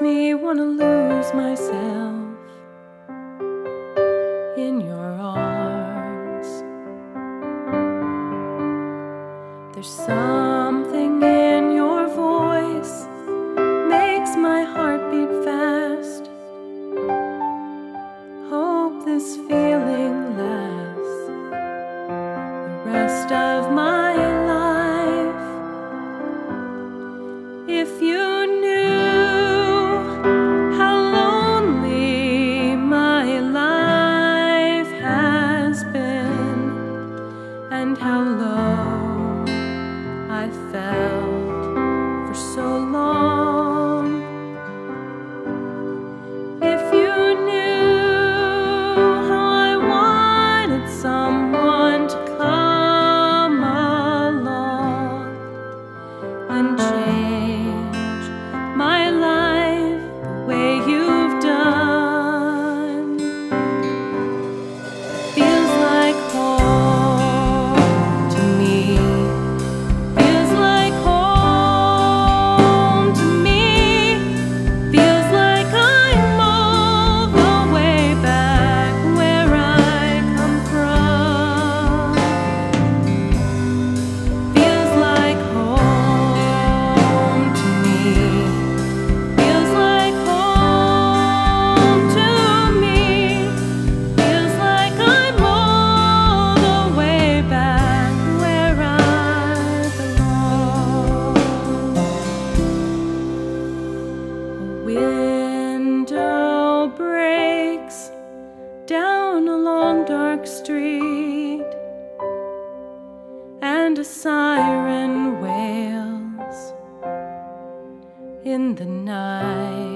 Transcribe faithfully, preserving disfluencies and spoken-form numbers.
me wanna lose myself in your arms. There's something in your voice makes my heart beat fast. Hope this feeling lasts the rest of my life. If you and how low I felt for so long. If you knew how I wanted someone to come along and change my life the way you've done. Feels like home. Window breaks down a long dark street, and a siren wails in the night.